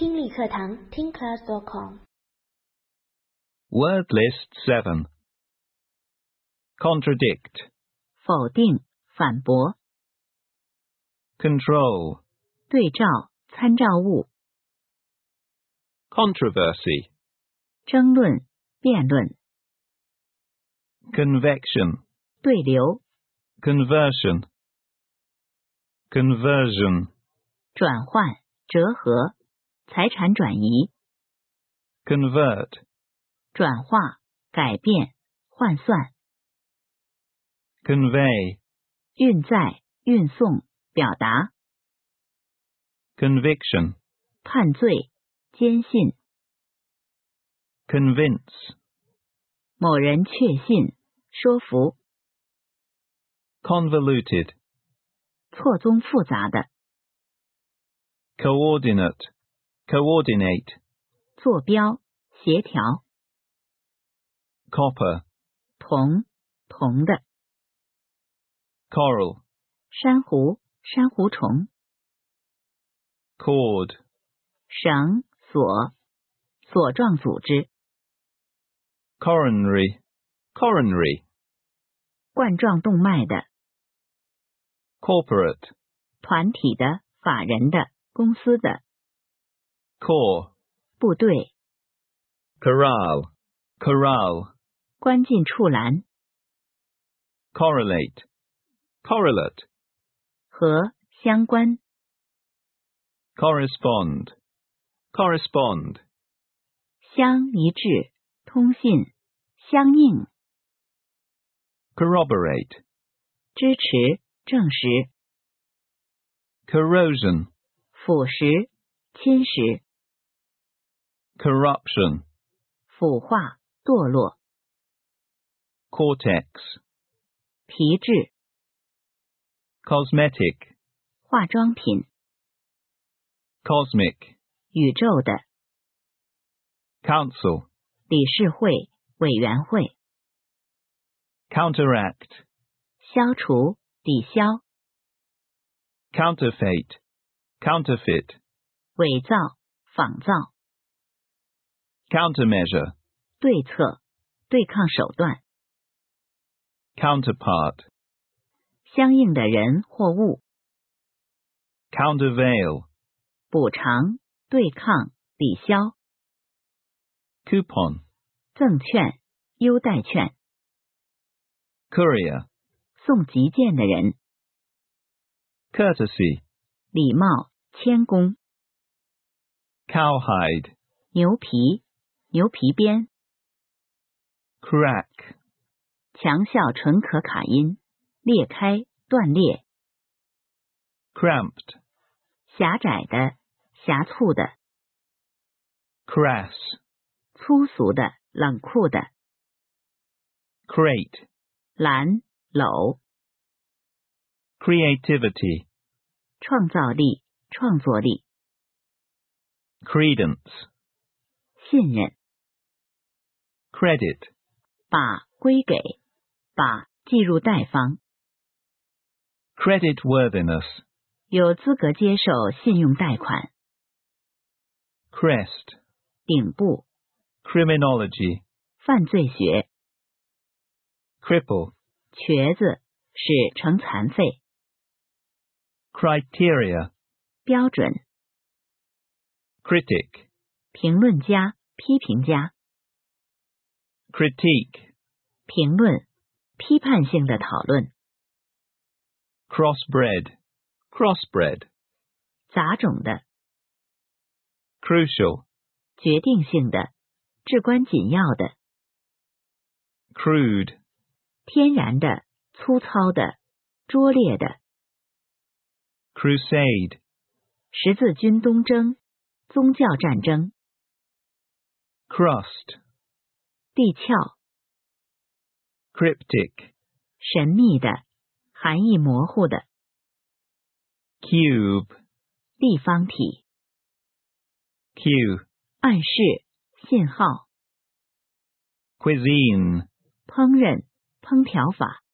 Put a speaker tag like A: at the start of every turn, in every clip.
A: 听力课堂听class.com
B: Word list 7. Contradict,
C: 否定、反驳、
B: control,
C: 对照、参照物、
B: controversy,
C: 争论、辩论、
B: convection,
C: 对流、
B: conversion, conversion,
C: 转换、折合、财产转移、
B: convert,
C: 转化、改变、换算、
B: convey,
C: 运载、运送、表达、
B: conviction,
C: 判罪、坚信、
B: convince,
C: 某人确信、说服、
B: convoluted,
C: 错综复杂的、
B: coordinate, coordinate,
C: 坐标、协调、
B: copper,
C: 铜、铜的、
B: coral,
C: 珊瑚、珊瑚虫、
B: cord,
C: 绳、索、索状组织、
B: coronary, coronary,
C: 冠状动脉的、
B: corporate,
C: 团体的、法人的、公司的、
B: core,
C: 部队、
B: corral, corral,
C: 关进处栏、
B: correlate, correlate,
C: 和、相关、
B: correspond, correspond,
C: 相一致、通信、相应、
B: corroborate,
C: 支持、证实、
B: corrosion,
C: 腐蚀、侵蚀、
B: corruption,
C: 腐化、堕落、
B: cortex,
C: 皮质、
B: cosmetic,
C: 化妆品、
B: cosmic,
C: 宇宙的、
B: council,
C: 理事会、委员会、
B: counteract,
C: 消除、抵消、
B: counterfeit, counterfeit,
C: 伪造、仿造、
B: countermeasure,
C: 对策、对抗手段、
B: counterpart,
C: 相应的人或物、
B: countervail,
C: 补偿、对抗、抵消、
B: coupon,
C: 赠券、优待券、
B: courier,
C: 送急件的人、
B: courtesy,
C: 礼貌、谦恭、
B: cowhide,
C: 牛皮、牛皮鞭、
B: crack,
C: 强效纯可卡因、裂开、断裂、
B: cramped,
C: 狭窄的、狭促的、
B: crass,
C: 粗俗的、冷酷的、
B: crate,
C: 篮、篓、
B: creativity,
C: 创造力、创作力、
B: credence,
C: 信任、
B: credit,
C: 把归给、把计入贷方、
B: creditworthiness,
C: 有资格接受信用贷款、
B: crest,
C: 顶部、
B: criminology,
C: 犯罪学、
B: cripple,
C: 瘸子、使成残废、
B: criteria,
C: 标准、
B: critic,
C: 评论家、批评家、
B: critique,
C: 评论、批判性的讨论、
B: crossbred, crossbred,
C: 杂种的、
B: crucial,
C: 决定性的、至关紧要的、
B: crude,
C: 天然的、粗糙的、拙劣的、
B: crusade,
C: 十字军东征、宗教战争、
B: crust,
C: 地壳、
B: cryptic,
C: 神秘的、含义模糊的、
B: cube,
C: 立方体、
B: cue,
C: 暗示、信号、
B: cuisine,
C: 烹饪、烹调法、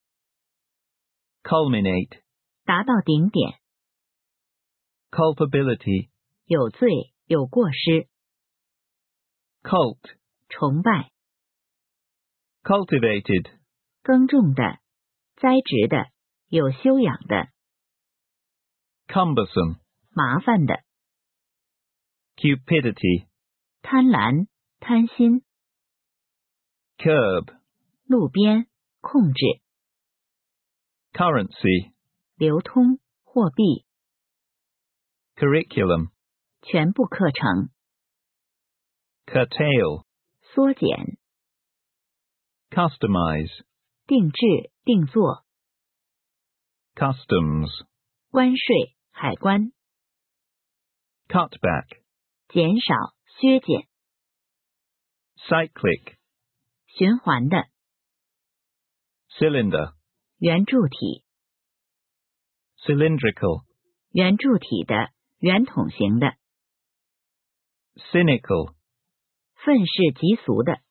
B: culminate,
C: 达到顶点、
B: culpability,
C: 有罪、 有过失，
B: cult,
C: 崇拜，
B: cultivated,
C: 耕种的，栽植的，有修养的，
B: cumbersome,
C: 麻烦的，
B: cupidity,
C: 贪婪，贪心，
B: curb,
C: 路边，控制，
B: currency,
C: 流通，货币，
B: curriculum,
C: 全部课程，
B: curtail,
C: 缩减，
B: customize,
C: 定制，定做，
B: customs,
C: 关税，海关，
B: cutback,
C: 减少，削减，
B: cyclic,
C: 循环的，
B: cylinder,
C: 圆柱体，
B: cylindrical,
C: 圆柱体的，圆筒形的，
B: cynical,
C: 愤世嫉俗的，